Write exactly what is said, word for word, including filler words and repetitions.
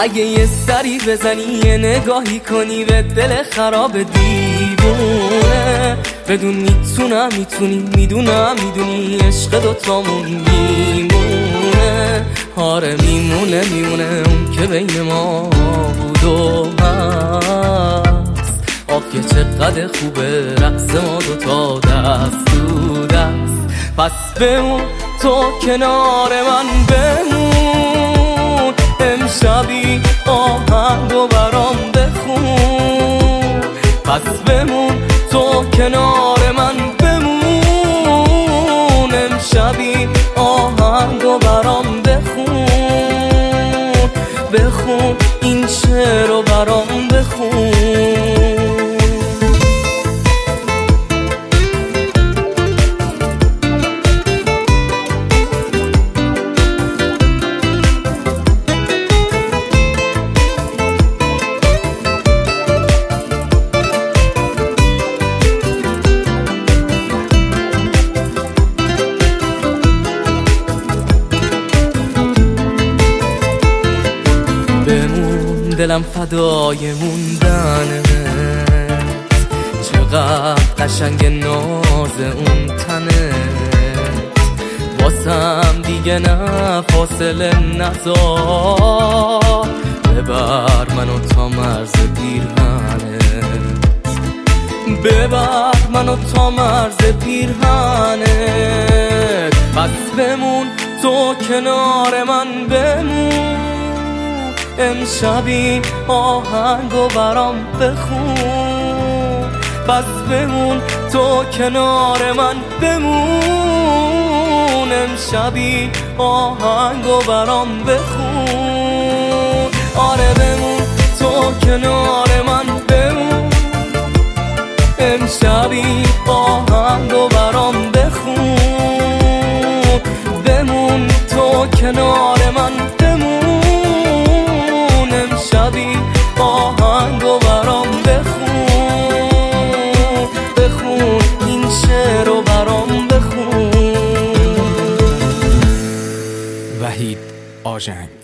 اگه یه سری بزنی یه نگاهی کنی به دل خراب دیوونه، بدون میتونم میتونی میدونم میدونی عشق دوتامون میمونه. آره میمونه میمونه اون که بین ما بود و هست. آخ که چقدر خوبه رقص ما دوتا دست تو دست. پس بمون تو کنار من بمون، امشبی آهنگ و برام بخون. پس بمون تو کنار من بمون، امشبی آهنگ و برام بخون. بخون این شعر رو برام بخون. بمون دلم فدای موندنت، چقدر قشنگ ناز اون تنت. واسم دیگه نه فاصله نذار، ببر منو تا مرز پیرهنت. ببر منو تا مرز پیرهنت. پس بمون تو کنار من بمون، امشبی آهنگ و برام بخون. پس بمون تو کنار من بمون، امشبی آهنگ و برام بخون. آره بمون تو کنار من بمون، امشبی آهنگ و برام بخون. بمون تو کنار من بمون، امشبی آهنگ و برام بخون. بخون این شعر رو برام بخون. وحید آژنگ.